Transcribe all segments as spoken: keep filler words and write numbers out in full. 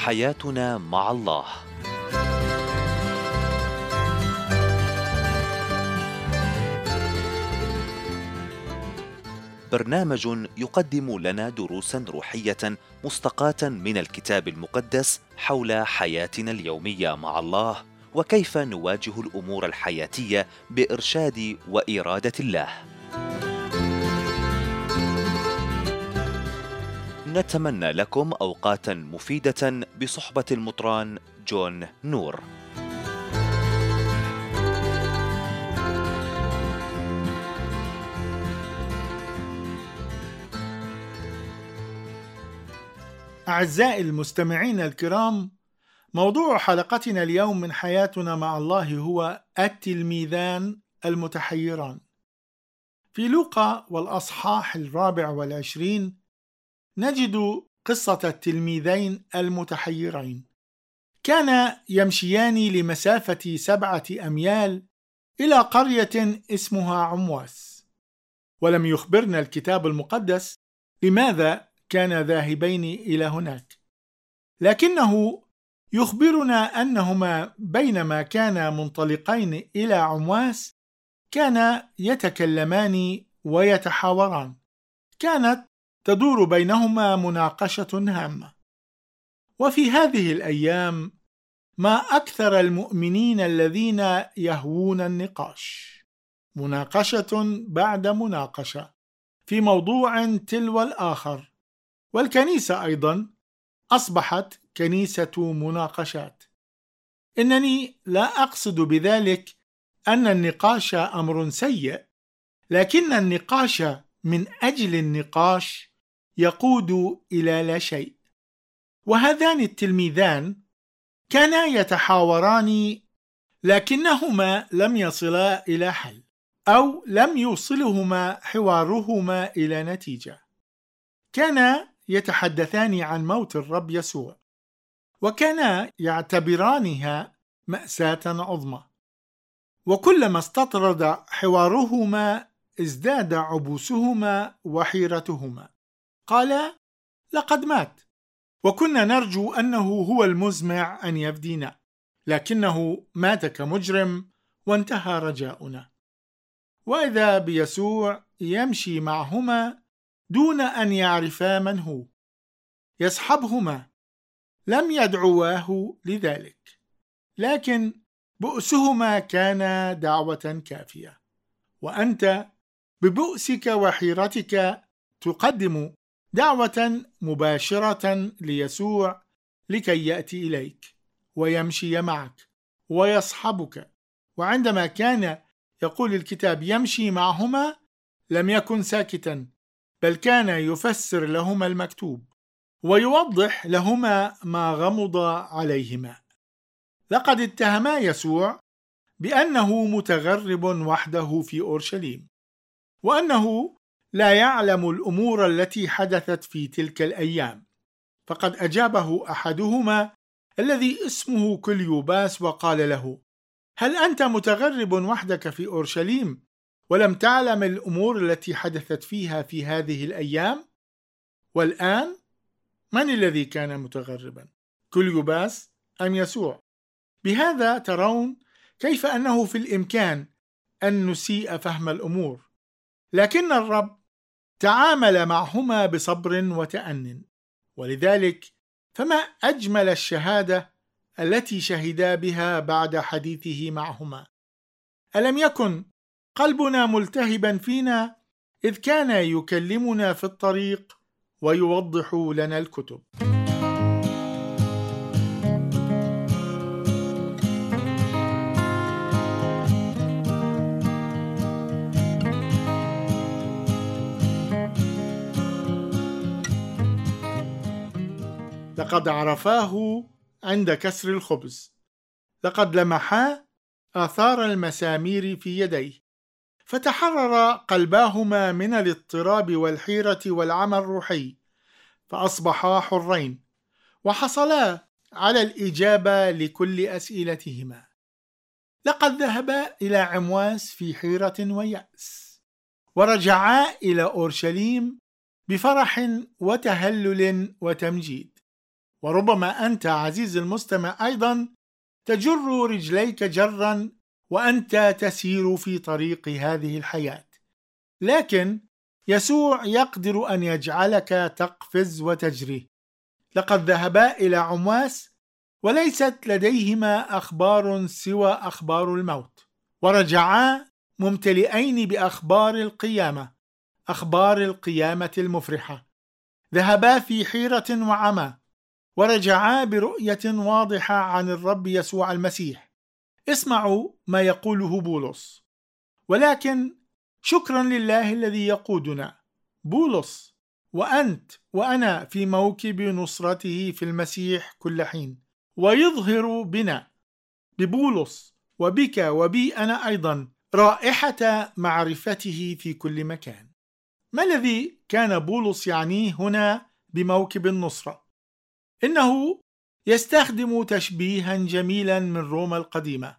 حياتنا مع الله. برنامج يقدم لنا دروسا روحية مستقاة من الكتاب المقدس حول حياتنا اليومية مع الله، وكيف نواجه الأمور الحياتية بإرشاد وإرادة الله. نتمنى لكم أوقاتا مفيدة بصحبة المطران جون نور. أعزائي المستمعين الكرام، موضوع حلقتنا اليوم من حياتنا مع الله هو التلميذان المتحيران. في لوقا والأصحاح الرابع والعشرين نجد قصة التلميذين المتحيرين. كانا يمشيان لمسافة سبعة أميال إلى قرية اسمها عمواس، ولم يخبرنا الكتاب المقدس لماذا كانا ذاهبين إلى هناك، لكنه يخبرنا أنهما بينما كانا منطلقين إلى عمواس كانا يتكلمان ويتحاوران. كانت تدور بينهما مناقشة هامة. وفي هذه الأيام ما أكثر المؤمنين الذين يهوون النقاش، مناقشة بعد مناقشة في موضوع تلو الآخر، والكنيسة أيضا أصبحت كنيسة مناقشات. إنني لا أقصد بذلك أن النقاش أمر سيء، لكن النقاش من أجل النقاش يقود إلى لا شيء. وهذان التلميذان كانا يتحاوران، لكنهما لم يصلا إلى حل، أو لم يوصلهما حوارهما إلى نتيجة. كانا يتحدثان عن موت الرب يسوع، وكانا يعتبرانها مأساة عظمى، وكلما استطرد حوارهما ازداد عبوسهما وحيرتهما. قالا: لقد مات، وكنا نرجو أنه هو المزمع أن يفدينا، لكنه مات كمجرم وانتهى رجاؤنا. وإذا بيسوع يمشي معهما دون أن يعرفا من هو، يصحبهما. لم يدعواه لذلك، لكن بؤسهما كان دعوة كافية. وأنت ببؤسك وحيرتك تقدم دعوة مباشرة ليسوع لكي يأتي إليك ويمشي معك ويصحبك. وعندما كان يقول الكتاب يمشي معهما، لم يكن ساكتا، بل كان يفسر لهما المكتوب ويوضح لهما ما غمض عليهما. لقد اتهما يسوع بأنه متغرب وحده في أورشليم، وأنه لا يعلم الأمور التي حدثت في تلك الأيام. فقد أجابه أحدهما الذي اسمه كليوباس وقال له: هل أنت متغرب وحدك في أورشليم ولم تعلم الأمور التي حدثت فيها في هذه الأيام؟ والآن من الذي كان متغربا، كليوباس أم يسوع؟ بهذا ترون كيف أنه في الإمكان أن نسيء فهم الأمور، لكن الرب تعامل معهما بصبر وتأنٍ. ولذلك فما أجمل الشهادة التي شهدا بها بعد حديثه معهما. ألم يكن قلبنا ملتهبا فينا إذ كان يكلمنا في الطريق ويوضح لنا الكتب؟ لقد عرفاه عند كسر الخبز، لقد لمحا آثار المسامير في يديه، فتحرر قلباهما من الاضطراب والحيرة والعمى الروحي، فأصبحا حرين وحصلا على الإجابة لكل أسئلتهما. لقد ذهبا إلى عمواس في حيرة ويأس، ورجعا إلى أورشليم بفرح وتهلل وتمجيد. وربما أنت عزيزي المستمع أيضا تجر رجليك جرا وأنت تسير في طريق هذه الحياة، لكن يسوع يقدر أن يجعلك تقفز وتجري. لقد ذهبا إلى عمواس وليست لديهما أخبار سوى أخبار الموت، ورجعا ممتلئين بأخبار القيامة، أخبار القيامة المفرحة. ذهبا في حيرة وعمى ورجعا برؤية واضحة عن الرب يسوع المسيح. اسمعوا ما يقوله بولس: ولكن شكرا لله الذي يقودنا، بولس، وأنت وأنا في موكب نصرته في المسيح كل حين، ويظهر بنا، ببولس وبك وبي أنا أيضا، رائحة معرفته في كل مكان. ما الذي كان بولس يعنيه هنا بموكب النصرة؟ إنه يستخدم تشبيها جميلا من روما القديمة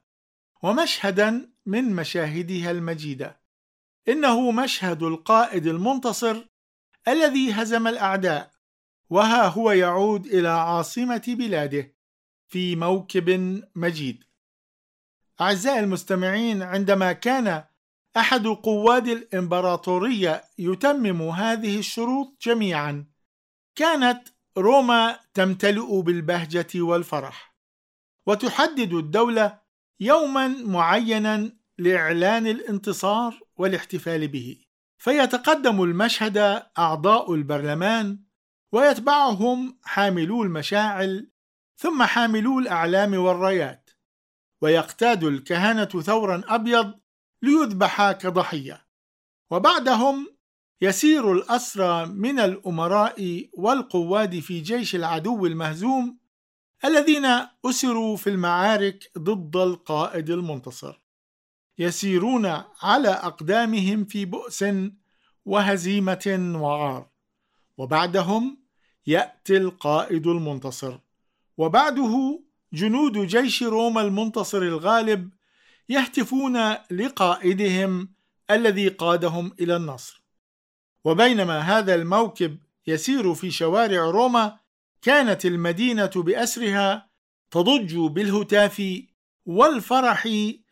ومشهدا من مشاهدها المجيدة. إنه مشهد القائد المنتصر الذي هزم الأعداء، وها هو يعود إلى عاصمة بلاده في موكب مجيد. أعزائي المستمعين، عندما كان أحد قواد الإمبراطورية يتمم هذه الشروط جميعا، كانت روما تمتلئ بالبهجة والفرح، وتحدد الدولة يوما معينا لإعلان الانتصار والاحتفال به. فيتقدم المشهد أعضاء البرلمان، ويتبعهم حاملو المشاعل، ثم حاملو الأعلام والرايات، ويقتاد الكهنة ثورا أبيض ليذبح كضحية، وبعدهم يسير الأسرى من الأمراء والقواد في جيش العدو المهزوم الذين أسروا في المعارك ضد القائد المنتصر، يسيرون على أقدامهم في بؤس وهزيمة وعار. وبعدهم يأتي القائد المنتصر، وبعده جنود جيش روما المنتصر الغالب يهتفون لقائدهم الذي قادهم إلى النصر. وبينما هذا الموكب يسير في شوارع روما، كانت المدينة بأسرها تضج بالهتاف والفرح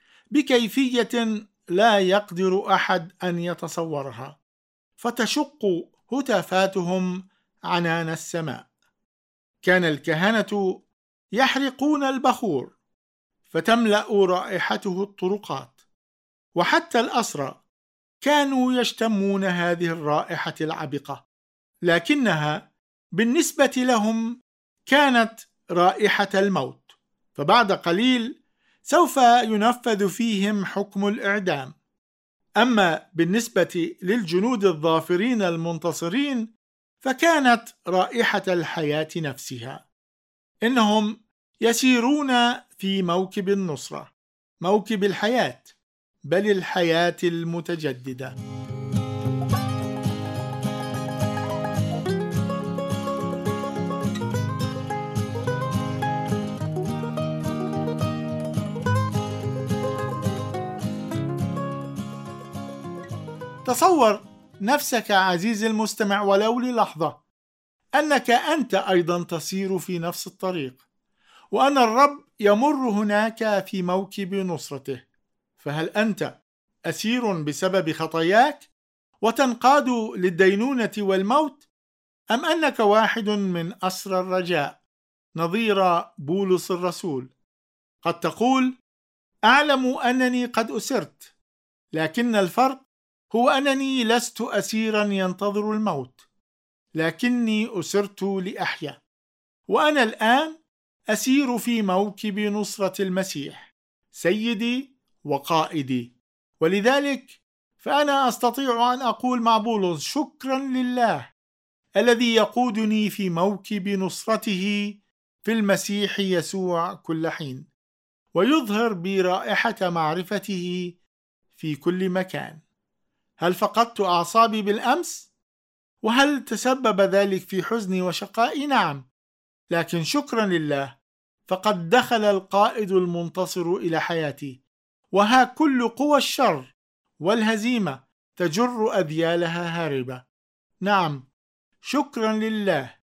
بكيفية لا يقدر أحد أن يتصورها، فتشق هتافاتهم عنان السماء. كان الكهنة يحرقون البخور فتملأ رائحته الطرقات، وحتى الأسرى كانوا يشتمون هذه الرائحة العبقة، لكنها بالنسبة لهم كانت رائحة الموت. فبعد قليل سوف ينفذ فيهم حكم الإعدام. أما بالنسبة للجنود الظافرين المنتصرين فكانت رائحة الحياة نفسها. إنهم يسيرون في موكب النصرة، موكب الحياة، بل الحياة المتجددة. تصور نفسك عزيزي المستمع ولو للحظة أنك أنت أيضا تسير في نفس الطريق، وأن الرب يمر هناك في موكب نصرته. فهل أنت أسير بسبب خطاياك وتنقاد للدينونة والموت، أم أنك واحد من أسرى الرجاء نظير بولس الرسول؟ قد تقول: أعلم أنني قد أسرت، لكن الفرق هو أنني لست أسيرا ينتظر الموت، لكني أسرت لأحيا، وأنا الآن أسير في موكب نصرة المسيح سيدي وقائدي. ولذلك فأنا أستطيع أن أقول مع بولس: شكرا لله الذي يقودني في موكب نصرته في المسيح يسوع كل حين، ويظهر برائحة معرفته في كل مكان. هل فقدت أعصابي بالأمس؟ وهل تسبب ذلك في حزني وشقائي؟ نعم، لكن شكرا لله فقد دخل القائد المنتصر إلى حياتي، وها كل قوى الشر والهزيمة تجر أذيالها هاربة. نعم، شكرا لله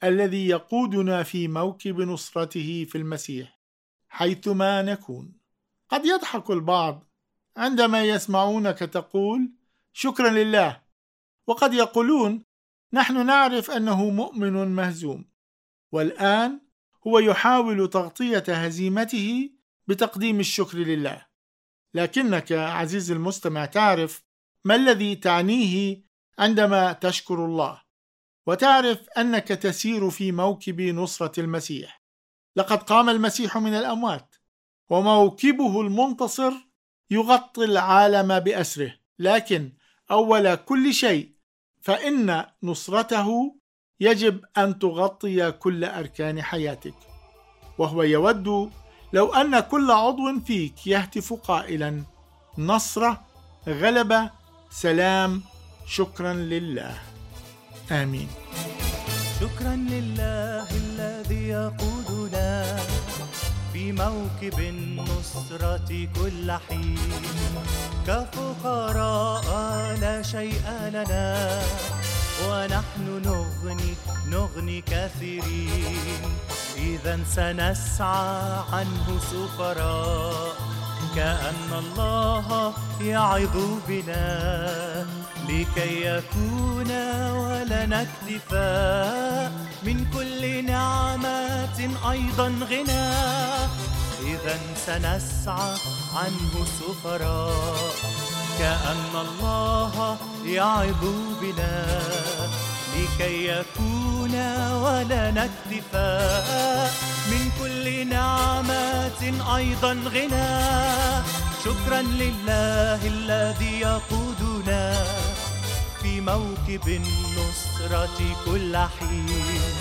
الذي يقودنا في موكب نصرته في المسيح حيثما نكون. قد يضحك البعض عندما يسمعونك تقول شكرا لله، وقد يقولون نحن نعرف أنه مؤمن مهزوم، والآن هو يحاول تغطية هزيمته بتقديم الشكر لله. لكنك عزيزي المستمع تعرف ما الذي تعنيه عندما تشكر الله، وتعرف أنك تسير في موكب نصرة المسيح. لقد قام المسيح من الأموات، وموكبه المنتصر يغطي العالم بأسره، لكن أول كل شيء فإن نصرته يجب أن تغطي كل أركان حياتك. وهو يود لو أن كل عضو فيك يهتف قائلا نصرة، غلبة، سلام، شكرا لله. آمين. شكرا لله الذي يقودنا في موكب النصرة كل حين، كفقراء لا شيء لنا ونحن نغني نغني كثيرين. إذا سنسعى عنه سفراء، كأن الله يعظ بنا لكي يكون ولنا اكتفاء من كل نعمات أيضا غنى. إذا سنسعى عنه سفراء، كأن الله يعظ بنا لكي يكون ولنا اكتفاء من كل نعمات أيضا غنى. شكرا لله الذي يقودنا في موكب النصرة كل حين،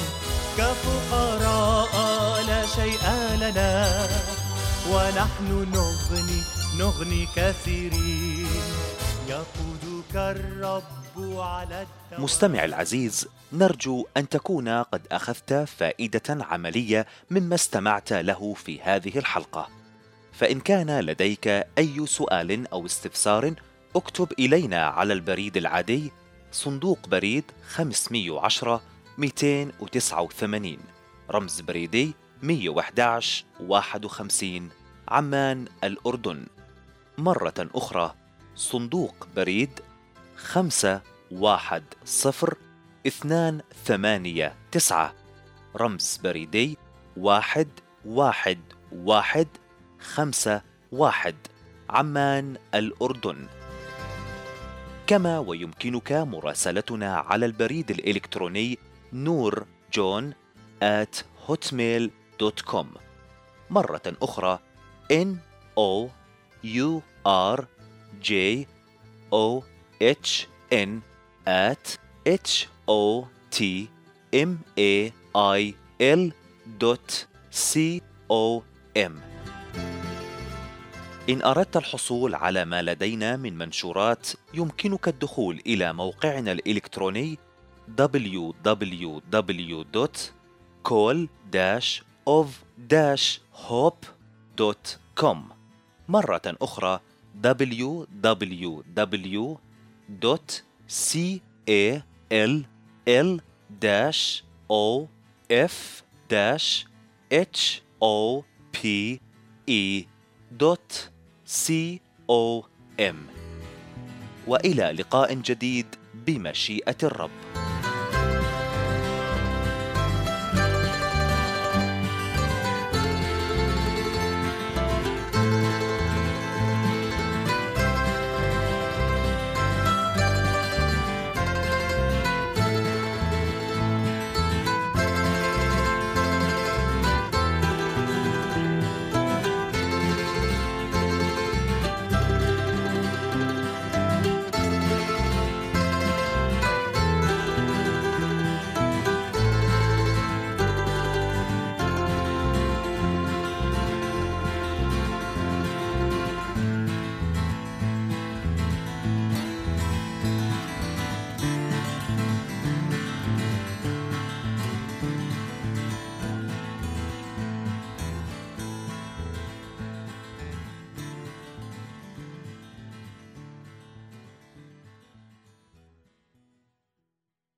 كفقراء لا شيء لنا ونحن نغني نغني كثيرين. يقودك الرب على الدوام. مستمع العزيز، نرجو أن تكون قد أخذت فائدة عملية مما استمعت له في هذه الحلقة. فإن كان لديك أي سؤال أو استفسار اكتب إلينا على البريد العادي صندوق بريد خمسمئة وعشرة مئتين وتسعة وثمانين، رمز بريدي مئة وأحد عشر واحد وخمسين، عمان الأردن. مرة أخرى صندوق بريد خمسة واحد صفر اثنان ثمانية تسعة، رمز بريدي واحد واحد واحد خمسة واحد، عمان الأردن. كما ويمكنك مراسلتنا على البريد الإلكتروني نور جون آت هوتميل دوت كوم. مرة أخرى N O U R J O H N at H O T M A I L دوت C O M. إن أردت الحصول على ما لدينا من منشورات يمكنك الدخول إلى موقعنا الإلكتروني دبليو دبليو دبليو دوت كول داش أوف داش هوب دوت كوم. مرة أخرى دبليو دبليو دبليو دوت كول دوت سي او ام. وإلى لقاء جديد بمشيئة الرب.